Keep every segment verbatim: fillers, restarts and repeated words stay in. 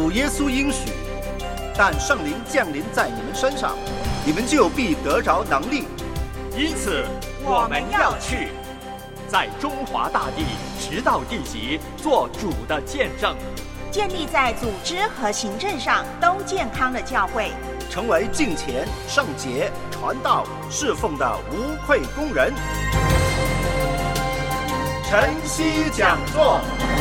主耶稣应许，但圣灵降临在你们身上，你们就必得着能力。 因此我们要去，在中华大地直到地极做主的见证， 建立在组织和行政上都健康的教会， 成为敬虔、圣洁、传道、侍奉的无愧工人。晨曦讲座。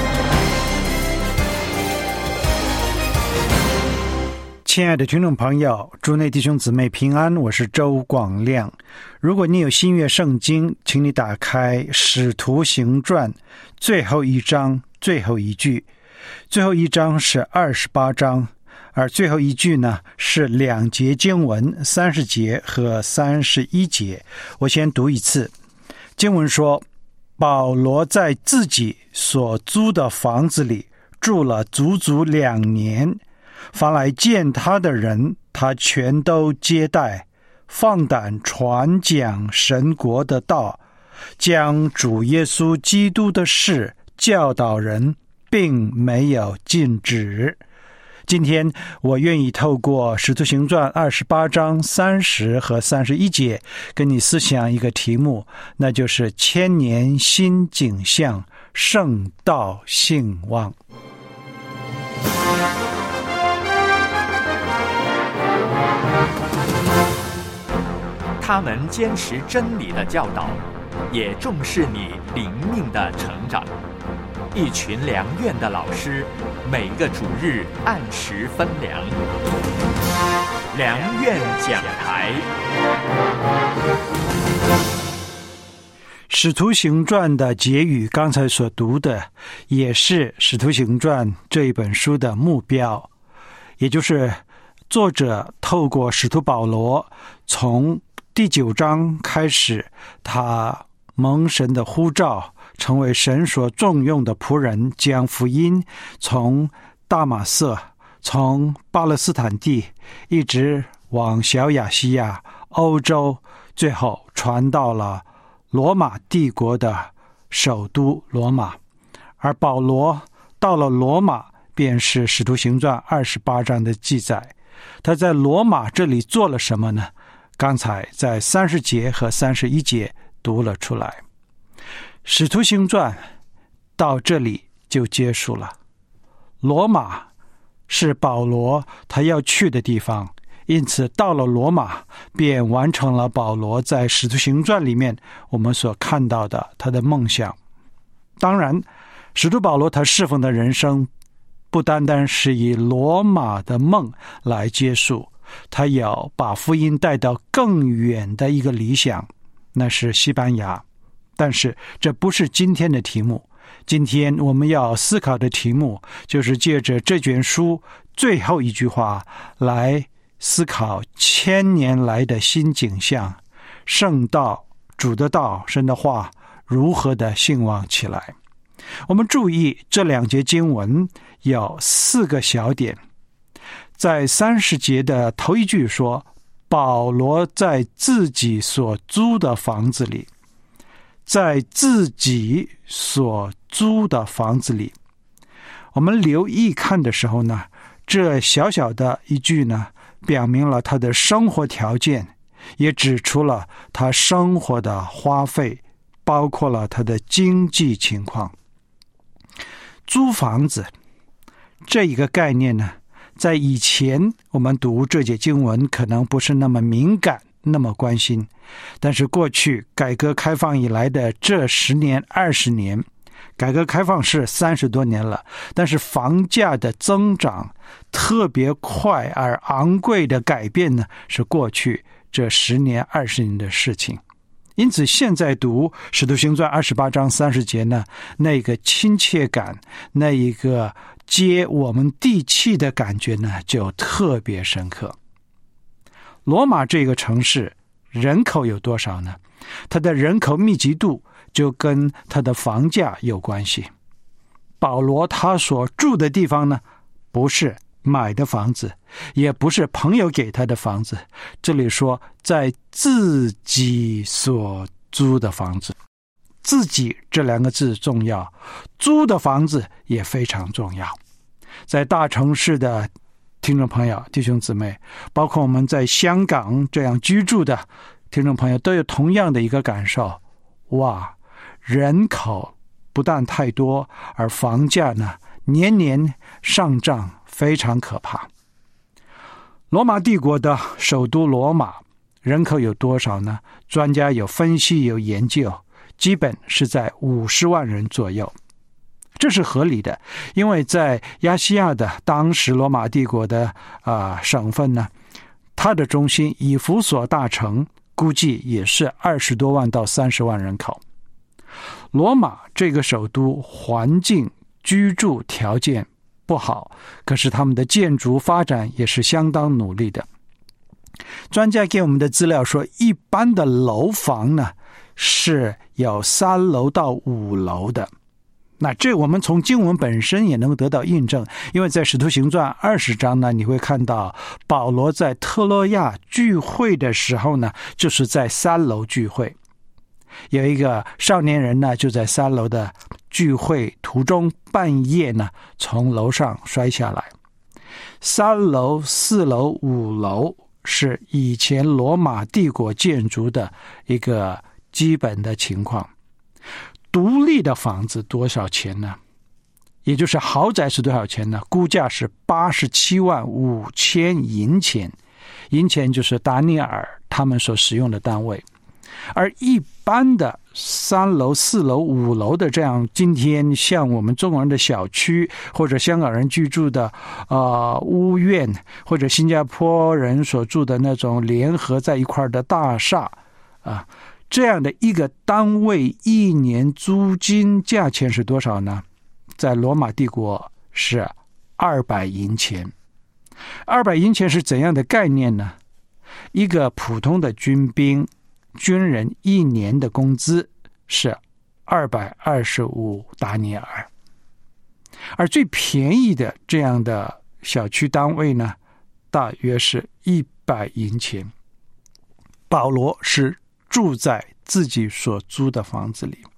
亲爱的听众朋友，主内弟兄姊妹平安，我是周广亮。如果你有新约圣经，请你打开《使徒行传》最后一章最后一句。最后一章是二十八章，而最后一句呢是两节经文，三十节和三十一节。我先读一次。经文说，保罗在自己所租的房子里住了足足两年，凡来见他的人，他全都接待，放胆传讲神国的道，将主耶稣基督的事教导人，并没有禁止。今天我愿意透过使徒行传二十八章三十和三十一节跟你思想一个题目，那就是千年新景象，圣道兴旺。 他们坚持真理的教导，也重视你灵命的成长。一群良院的老师，每个主日按时分粮。良院讲台。 使徒行传的结语，刚才所读的也是使徒行传这一本书的目标，也就是作者透过使徒保罗从第九章开始，他蒙神的呼召，成为神所重用的仆人，将福音从大马色，从巴勒斯坦地一直往小亚细亚、欧洲，最后传到了罗马帝国的首都罗马。而保罗到了罗马，便是使徒行传二十八章的记载。他在罗马这里做了什么呢？刚才在三十节和三十一节读了出来。使徒行传到这里就结束了。罗马是保罗他要去的地方，因此到了罗马便完成了保罗在使徒行传里面我们所看到的他的梦想。当然，使徒保罗他侍奉的人生不单单是以罗马的梦来结束，他要把福音带到更远的一个理想，那是西班牙。但是这不是今天的题目。今天我们要思考的题目，就是借着这卷书最后一句话来思考千年来的新景象，圣道、主的道、神的话如何的兴旺起来。我们注意这两节经文有四个小点。在三十节的头一句说，保罗在自己所租的房子里，在自己所租的房子里。我们留意看的时候呢，这小小的一句呢，表明了他的生活条件，也指出了他生活的花费，包括了他的经济情况。租房子这一个概念呢，在以前我们读这节经文可能不是那么敏感，那么关心。但是过去改革开放以来的这十年二十年，改革开放是三十多年了，但是房价的增长特别快而昂贵的改变呢，是过去这十年二十年的事情。因此现在读使徒行传二十八章三十节呢，那个亲切感，那一个接我们地气的感觉呢，就特别深刻。罗马这个城市人口有多少呢？它的人口密集度就跟它的房价有关系。保罗他所住的地方呢，不是买的房子，也不是朋友给他的房子，这里说在自己所租的房子。自己这两个字重要，租的房子也非常重要。 在大城市的听众朋友、弟兄姊妹，包括我们在香港这样居住的听众朋友，都有同样的一个感受。哇，人口不但太多，而房价呢年年上涨，非常可怕。罗马帝国的首都罗马人口有多少呢？专家有分析有研究，基本是在五十万人左右。这是合理的，因为在亚细亚的当时罗马帝国的、呃、省份呢，它的中心以弗所大城估计也是二十多万到三十万人口。罗马这个首都环境居住条件不好，可是他们的建筑发展也是相当努力的。专家给我们的资料说，一般的楼房呢是有三楼到五楼的。那这我们从经文本身也能得到印证，因为在使徒行传二十章呢，你会看到保罗在特洛亚聚会的时候呢，就是在三楼聚会。有一个少年人呢，就在三楼的聚会途中半夜呢，从楼上摔下来。三楼、四楼、五楼是以前罗马帝国建筑的一个基本的情况。独立的房子多少钱呢？也就是豪宅是多少钱呢？估价是八十七万五千银钱，银钱就是达尼尔他们所使用的单位。而一般的三楼、四楼、五楼的这样，今天像我们中国人的小区，或者香港人居住的呃屋苑，或者新加坡人所住的那种联合在一块的大厦啊，这样的一个单位一年租金价钱是多少呢？在罗马帝国是二百银钱。二百银钱是怎样的概念呢？一个普通的军兵军人一年的工资是二百二十五达尼尔，而最便宜的这样的小区单位呢，大约是一百银钱。保罗是住在自己所租的房子里，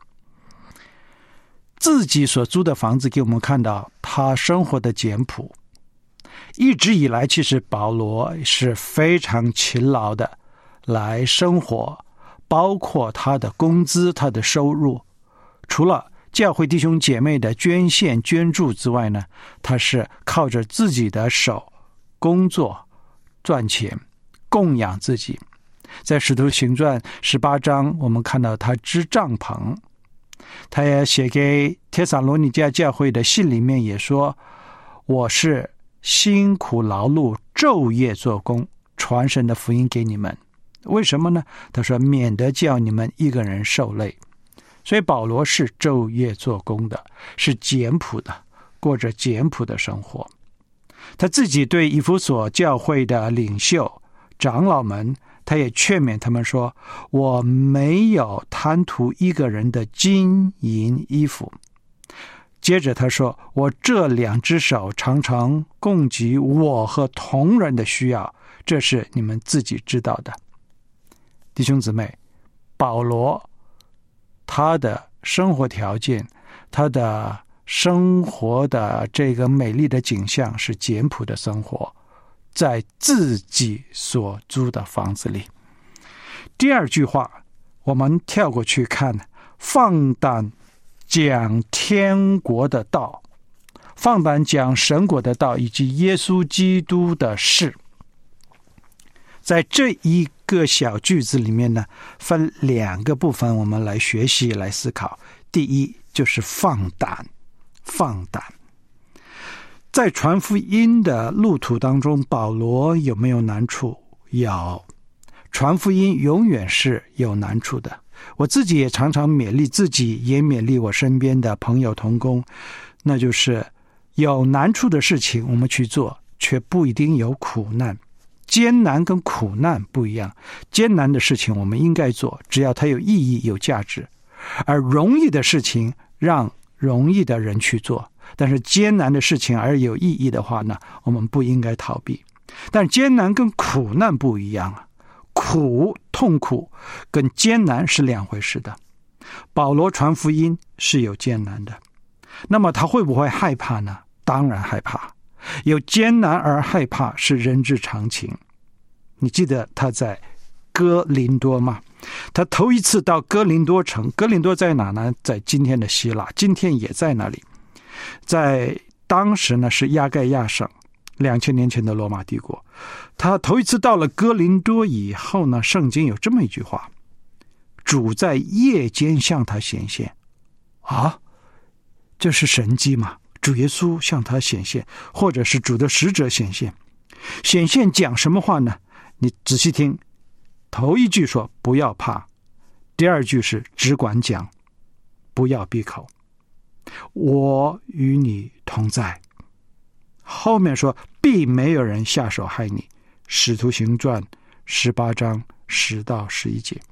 自己所租的房子给我们看到他生活的简朴。一直以来，其实保罗是非常勤劳的来生活，包括他的工资、他的收入，除了教会弟兄姐妹的捐献捐助之外呢，他是靠着自己的手工作赚钱供养自己。在使徒行传十八章，我们看到他织帐篷。他也写给帖撒罗尼迦教会的信里面也说，我是辛苦劳碌昼夜做工，传神的福音给你们。为什么呢？他说免得叫你们一个人受累。所以保罗是昼夜做工的，是简朴的，过着简朴的生活。他自己对以弗所教会的领袖长老们，他也劝勉他们说，我没有贪图一个人的金银衣服。接着他说，我这两只手常常供给我和同人的需要，这是你们自己知道的。弟兄姊妹，保罗他的生活条件，他的生活的这个美丽的景象是简朴的生活，在自己所租的房子里。第二句话我们跳过去看，放胆讲天国的道，放胆讲神国的道以及耶稣基督的事。在这一个小句子里面呢，分两个部分我们来学习来思考。第一就是放胆，放胆。在传福音的路途当中，保罗有没有难处？有。传福音永远是有难处的。我自己也常常勉励自己，也勉励我身边的朋友同工，那就是有难处的事情我们去做，却不一定有苦难。艰难跟苦难不一样，艰难的事情我们应该做，只要它有意义有价值，而容易的事情让容易的人去做，但是艰难的事情而有意义的话呢，我们不应该逃避。但艰难跟苦难不一样啊，苦痛苦跟艰难是两回事的。保罗传福音是有艰难的，那么他会不会害怕呢？当然害怕。 有艰难而害怕是人之常情。你记得他在哥林多吗？他头一次到哥林多城，哥林多在哪呢？在今天的希腊，今天也在那里。在当时呢是亚盖亚省，两千年前的罗马帝国。他头一次到了哥林多以后呢，圣经有这么一句话：主在夜间向他显现。啊，这是神迹吗？主耶稣向他显现，或者是主的使者显现。显现讲什么话呢？你仔细听，头一句说不要怕，第二句是只管讲，不要闭口，我与你同在。后面说必没有人下手害你，使徒行传十八章十到十一节。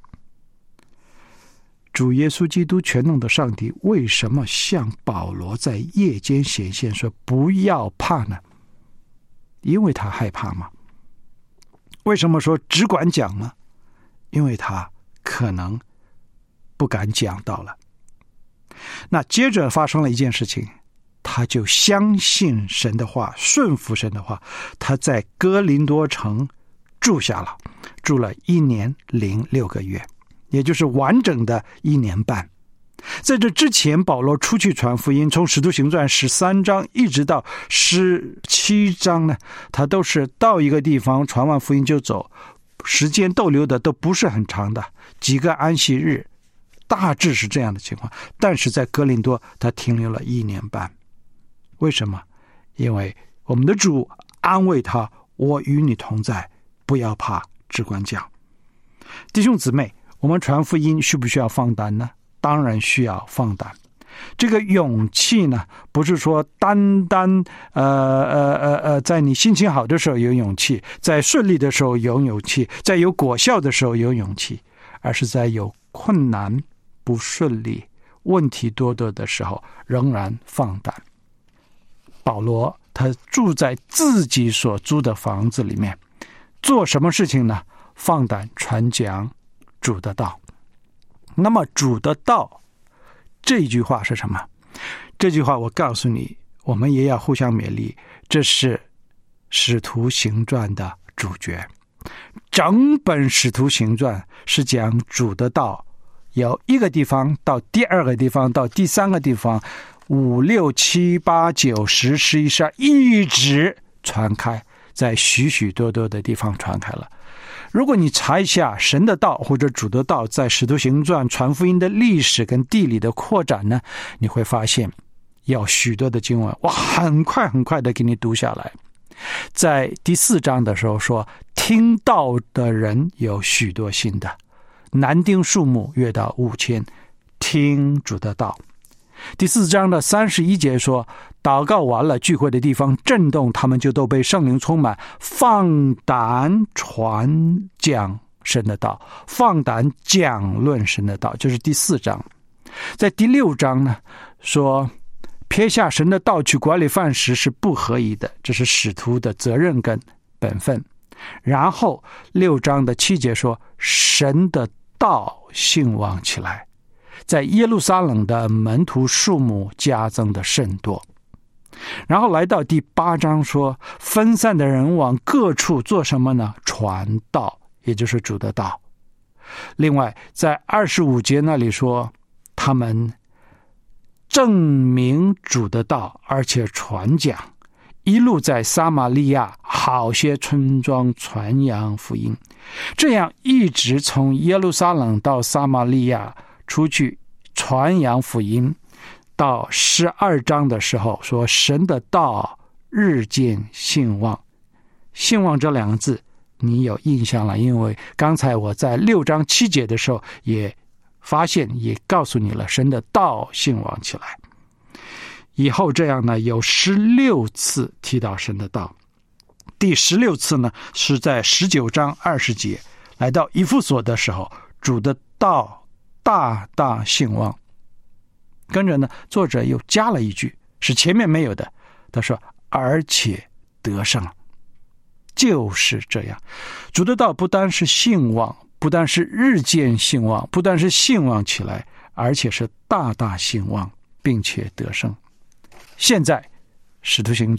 主耶稣基督全能的上帝为什么向保罗在夜间显现说不要怕呢？因为他害怕吗？为什么说只管讲呢？因为他可能不敢讲到了。那接着发生了一件事情，他就相信神的话，顺服神的话，他在哥林多城住下了，住了一年零六个月，也就是完整的一年半。在这之前，保罗出去传福音，从使徒行传十三章一直到十七章呢，他都是到一个地方传完福音就走，时间逗留的都不是很长的，几个安息日，大致是这样的情况。但是在哥林多他停留了一年半。为什么？因为我们的主安慰他，我与你同在，不要怕，只管讲。弟兄姊妹，我们传福音需不需要放胆呢？当然需要放胆。这个勇气呢，不是说单单呃呃呃呃，在你心情好的时候有勇气，在顺利的时候有勇气，在有果效的时候有勇气，而是在有困难、不顺利、问题多多的时候仍然放胆。保罗他住在自己所租的房子里面，做什么事情呢？放胆传讲主的道。那么主的道这句话是什么？这句话我告诉你，我们也要互相勉励，这是使徒行传的主角。整本使徒行传是讲主的道，由一个地方到第二个地方到第三个地方，五六七八九十十一十二一直传开，在许许多多的地方传开了。如果你查一下神的道或者主的道在使徒行传传福音的历史跟地理的扩展呢，你会发现有许多的经文，我很快很快的给你读下来。在第四章的时候说，听道的人有许多信的，男丁数目约到五千，听主的道。第四章的三十一节说，祷告完了，聚会的地方震动，他们就都被圣灵充满，放胆传讲神的道，放胆讲论神的道，就是第四章。在第六章呢，说撇下神的道去管理饭食是不合宜的，这是使徒的责任跟本分。然后六章的七节说，神的道兴旺起来，在耶路撒冷的门徒数目加增的甚多。然后来到第八章说，分散的人往各处做什么呢？传道，也就是主的道。另外在二十五节那里说，他们证明主的道，而且传讲，一路在撒玛利亚好些村庄传扬福音，这样一直从耶路撒冷到撒玛利亚出去传扬福音。到十二章的时候说，神的道日渐兴旺。兴旺这两个字你有印象了，因为刚才我在六章七节的时候也发现，也告诉你了，神的道兴旺起来。以后这样呢，有十六次提到神的道。第十六次呢，是在十九章二十节，来到以弗所的时候，主的道大大兴旺。跟着呢，作者又加了一句，是前面没有的，他说而且得胜。就是这样，主的道不单是兴旺，不单是日渐兴旺，不单是兴旺起来，而且是大大兴旺，并且得胜。现在使徒行传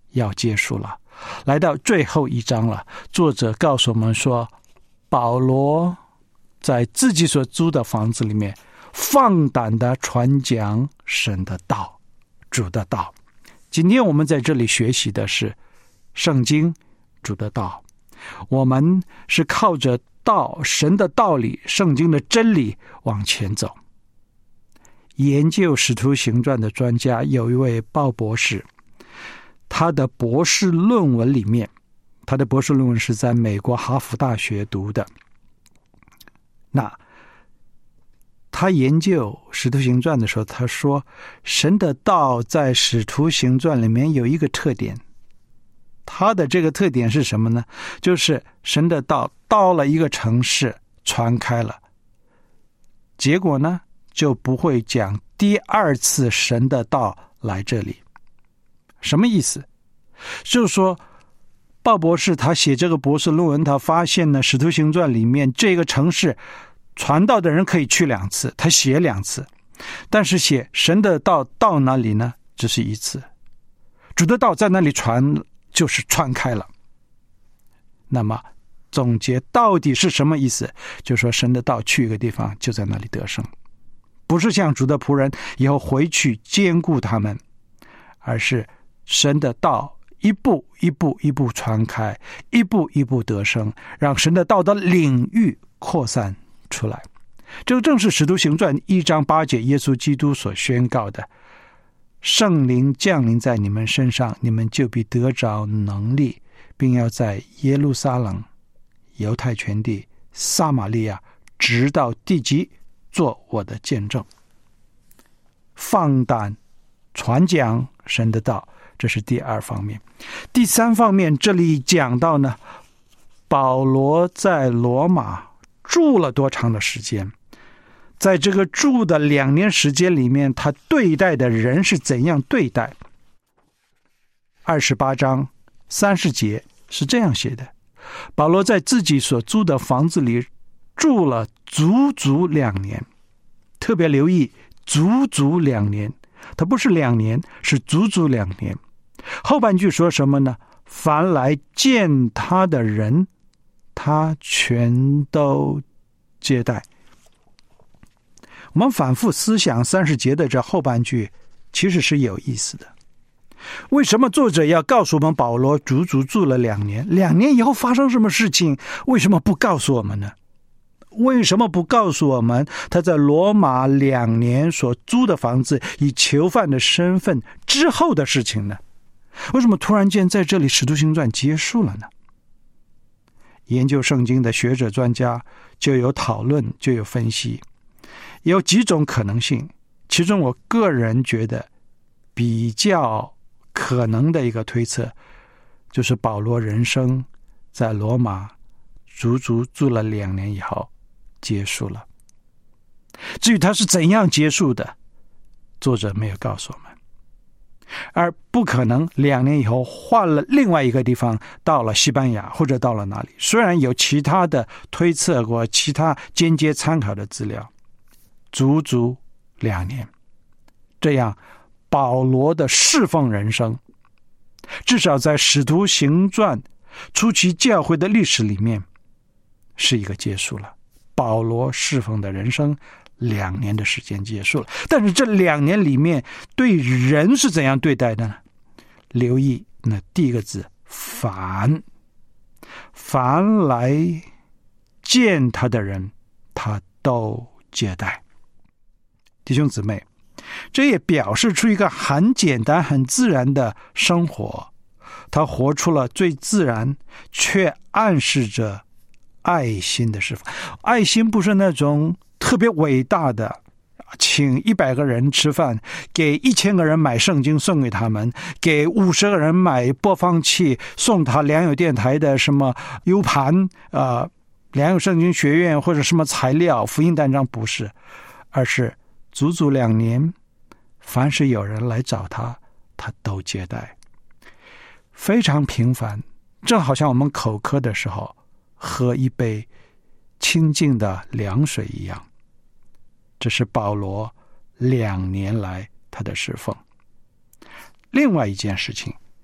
要结束了，来到最后一章了。作者告诉我们说，保罗在自己所租的房子里面放胆的传讲神的道，主的道。今天我们在这里学习的是圣经，主的道。我们是靠着道，神的道理，圣经的真理往前走。研究使徒行传的专家有一位鲍博士，他的博士论文里面，他的博士论文是在美国哈佛大学读的。那他研究使徒行传的时候，他说神的道在使徒行传里面有一个特点，他的这个特点是什么呢？就是神的道到了一个城市传开了，结果呢就不会讲第二次神的道来这里。什么意思？就是说鲍博士他写这个博士论文，他发现呢使徒行传里面这个城市传道的人可以去两次，他写两次，但是写神的道到哪里呢？只是一次。主的道在那里传，就是传开了。那么总结到底是什么意思？就是说神的道去一个地方就在那里得胜，不是像主的仆人以后回去兼顾他们，而是神的道一步一步一步传开，一步一步得胜，让神的道的领域扩散出来。这个正是使徒行传一章八节耶稣基督所宣告的，圣灵降临在你们身上，你们就必得着能力，并要在耶路撒冷、犹太全地、撒玛利亚直到地极做我的见证。放胆传讲神的道，这是第二方面。第三方面，这里讲到呢，保罗在罗马住了多长的时间，在这个住的两年时间里面，他对待的人是怎样对待。二十八章三十节是这样写的，保罗在自己所租的房子里住了足足两年，特别留意足足两年，他不是两年，是足足两年。后半句说什么呢？凡来见他的人，他全都接待。我们反复思想三十节的这后半句，其实是有意思的。为什么作者要告诉我们保罗足足住了两年？两年以后发生什么事情？为什么不告诉我们呢？为什么不告诉我们他在罗马两年所租的房子以囚犯的身份之后的事情呢？为什么突然间在这里使徒行传结束了呢？研究圣经的学者专家就有讨论，就有分析，有几种可能性。其中我个人觉得比较可能的一个推测，就是保罗人生在罗马足足住了两年以后结束了。至于他是怎样结束的，作者没有告诉我们。而不可能两年以后换了另外一个地方，到了西班牙或者到了哪里。虽然有其他的推测过，其他间接参考的资料，足足两年。这样保罗的侍奉人生，至少在使徒行传初期教会的历史里面是一个结束了。保罗侍奉的人生两年的时间结束了，但是这两年里面对人是怎样对待的呢？留意那第一个字，凡，凡来见他的人，他都接待。弟兄姊妹，这也表示出一个很简单很自然的生活，他活出了最自然却暗示着爱心的侍奉。爱心不是那种特别伟大的，请一百个人吃饭，给一千个人买圣经送给他们，给五十个人买播放器，送他良友电台的什么 U 盘，呃，良友圣经学院或者什么材料，福音单张，不是，而是足足两年，凡是有人来找他，他都接待，非常平凡，正好像我们口渴的时候喝一杯清净的凉水一样。这是保罗两年来他的侍奉。另外一件事情，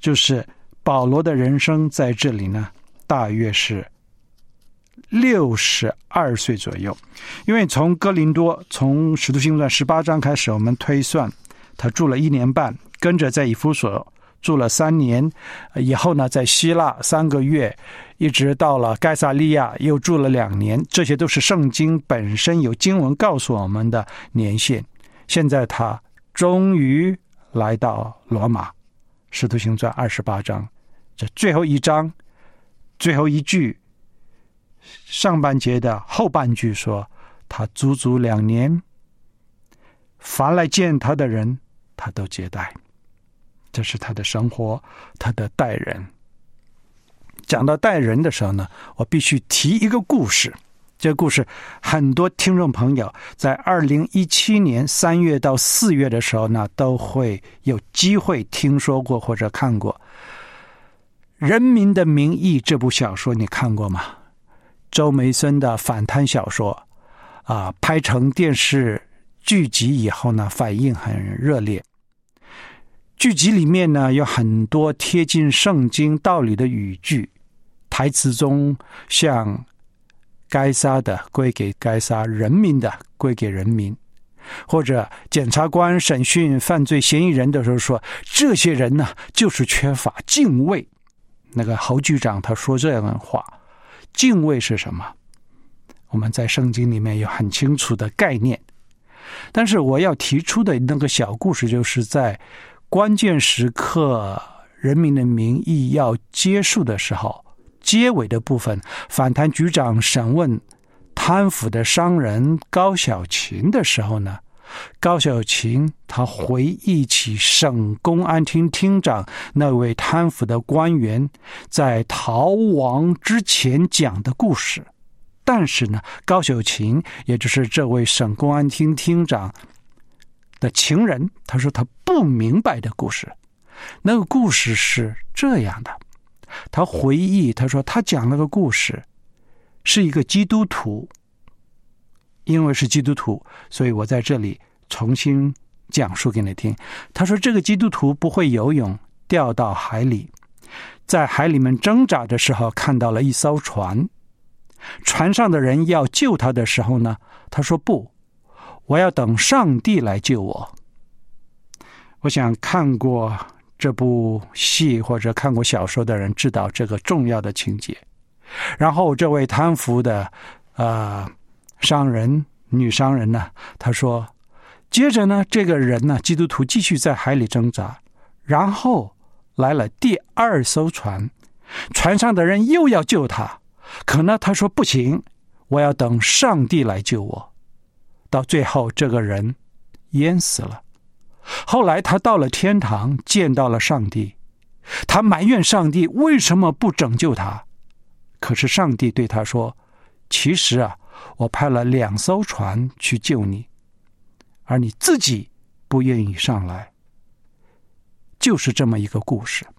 就是保罗的人生在这里呢，大约是六十二岁左右。因为从哥林多，从使徒行传十八章开始，我们推算他住了一年半，跟着在以弗所住了三年，以后呢在希腊三个月，一直到了该撒利亚又住了两年，这些都是圣经本身有经文告诉我们的年限。现在他终于来到罗马，使徒行传二十八章，这最后一章最后一句上半节的后半句说，他足足两年，凡来见他的人他都接待，这是他的生活，他的待人。讲到待人的时候呢，我必须提一个故事。这个故事很多听众朋友在二零一七年三月到四月的时候呢，都会有机会听说过或者看过。人民的名义这部小说你看过吗？周梅森的反贪小说啊，拍成电视剧集以后呢，反应很热烈。剧集里面呢有很多贴近圣经道理的语句，台词中像该撒的归给该撒，人民的归给人民，或者检察官审讯犯罪嫌疑人的时候说，这些人呢就是缺乏敬畏。那个侯局长他说这样的话，敬畏是什么？我们在圣经里面有很清楚的概念，但是我要提出的那个小故事，就是在关键时刻人民的名义要结束的时候，结尾的部分，反贪局长审问贪腐的商人高小琴的时候呢，高小琴他回忆起省公安厅厅长那位贪腐的官员在逃亡之前讲的故事。但是呢，高小琴也就是这位省公安厅厅长的情人，他说他不明白的故事。那个故事是这样的，他回忆，他说他讲了个故事，是一个基督徒，因为是基督徒，所以我在这里重新讲述给你听。他说这个基督徒不会游泳，掉到海里，在海里面挣扎的时候看到了一艘船，船上的人要救他的时候呢，他说不，我要等上帝来救我。我想看过这部戏或者看过小说的人知道这个重要的情节。然后这位贪腐的呃商人女商人呢，她说接着呢这个人呢基督徒继续在海里挣扎，然后来了第二艘船，船上的人又要救他，可呢他说不行，我要等上帝来救我。到最后这个人淹死了。后来他到了天堂，见到了上帝，他埋怨上帝为什么不拯救他。可是上帝对他说，其实啊，我派了两艘船去救你，而你自己不愿意上来。就是这么一个故事。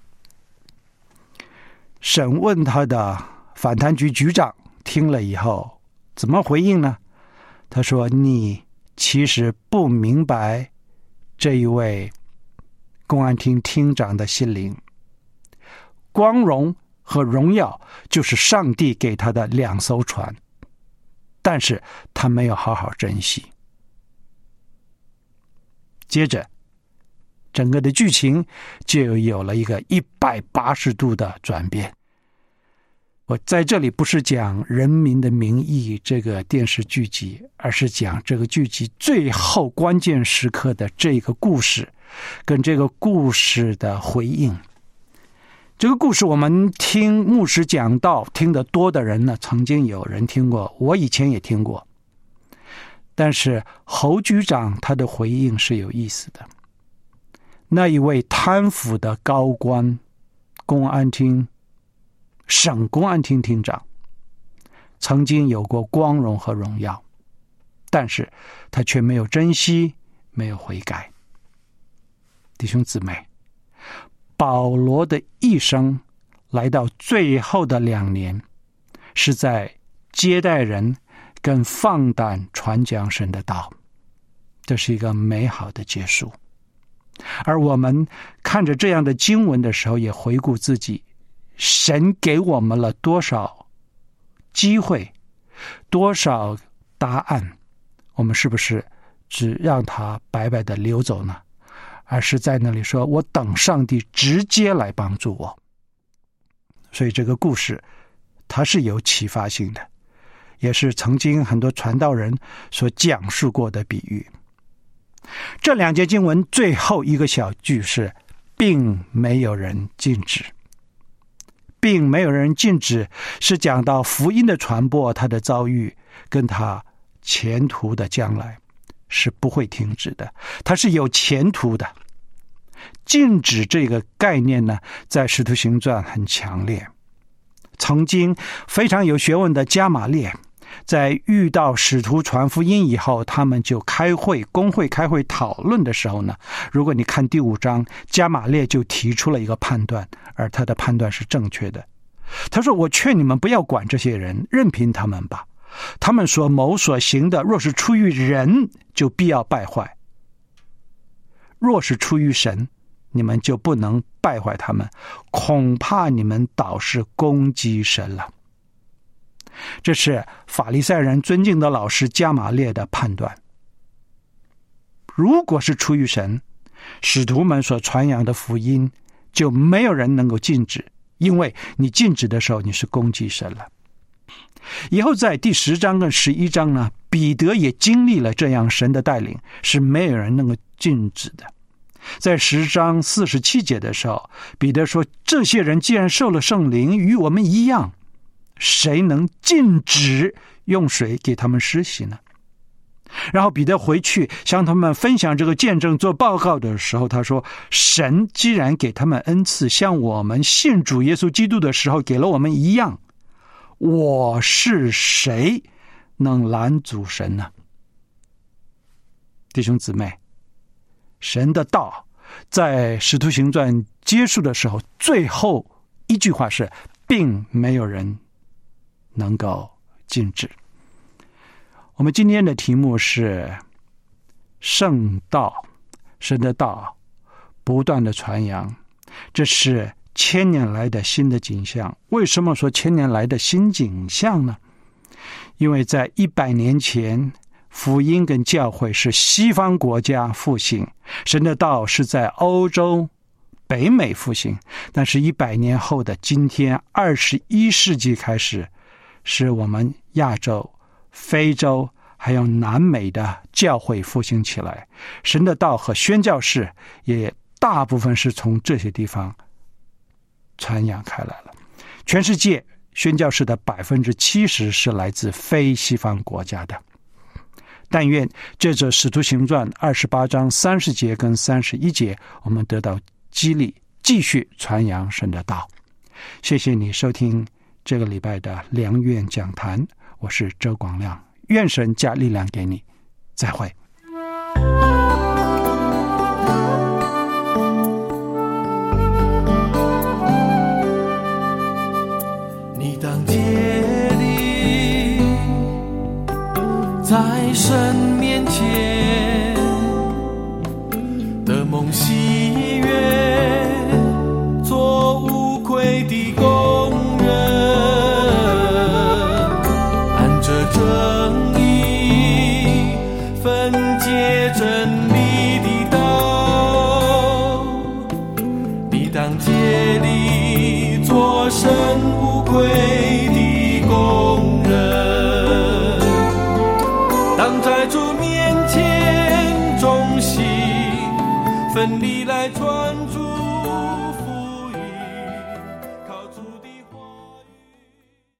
审问他的反贪局局长听了以后怎么回应呢？他说，你其实不明白这一位公安厅厅长的心灵，光荣和荣耀就是上帝给他的两艘船，但是他没有好好珍惜。接着整个的剧情就有了一个一百八十度的转变。我在这里不是讲《人民的名义》这个电视剧集，而是讲这个剧集最后关键时刻的这个故事跟这个故事的回应。这个故事我们听牧师讲道听得多的人呢，曾经有人听过，我以前也听过。但是侯局长他的回应是有意思的。那一位贪腐的高官，公安厅省公安厅厅长，曾经有过光荣和荣耀，但是他却没有珍惜，没有悔改。弟兄姊妹，保罗的一生来到最后的两年，是在接待人跟放胆传讲神的道，这是一个美好的结束。而我们看着这样的经文的时候，也回顾自己，神给我们了多少机会，多少答案，我们是不是只让它白白的流走呢？而是在那里说，我等上帝直接来帮助我。所以这个故事它是有启发性的，也是曾经很多传道人所讲述过的比喻。这两节经文最后一个小句是并没有人禁止，并没有人禁止是讲到福音的传播，他的遭遇跟他前途的将来是不会停止的，它是有前途的。禁止这个概念呢，在使徒行传很强烈。曾经非常有学问的加玛列，在遇到使徒传福音以后，他们就开会，公会开会讨论的时候呢，如果你看第五章，加玛列就提出了一个判断，而他的判断是正确的。他说，我劝你们不要管这些人，任凭他们吧，他们所谋所行的，若是出于人，就必要败坏；若是出于神，你们就不能败坏他们，恐怕你们倒是攻击神了。这是法利赛人尊敬的老师加玛列的判断。如果是出于神，使徒们所传扬的福音就没有人能够禁止，因为你禁止的时候，你是攻击神了。以后在第十章跟十一章呢，彼得也经历了这样神的带领，是没有人能够禁止的。在十章四十七节的时候，彼得说，这些人既然受了圣灵，与我们一样，谁能禁止用水给他们施洗呢？然后彼得回去向他们分享这个见证做报告的时候，他说，神既然给他们恩赐，像我们信主耶稣基督的时候给了我们一样，我是谁能拦阻神呢？弟兄姊妹，神的道在使徒行传结束的时候，最后一句话是，并没有人能够禁止。我们今天的题目是圣道，神的道不断的传扬，这是千年来的新的景象。为什么说千年来的新景象呢？因为在一百年前，福音跟教会是西方国家复兴，神的道是在欧洲北美复兴，但是一百年后的今天，二十一世纪开始，是我们亚洲、非洲还有南美的教会复兴起来，神的道和宣教士也大部分是从这些地方传扬开来了。全世界宣教士的百分之七十是来自非西方国家的。但愿借着使徒行传二十八章三十节跟三十一节，我们得到激励，继续传扬神的道。谢谢你收听这个礼拜的良愿讲坛，我是周广亮，愿神加力量给你，再会。 你当竭力在神面前的梦喜悦，做无愧的工人，按着正义分解真理的道。你当竭力做神无愧的工人，当在主面前忠心奋力来传主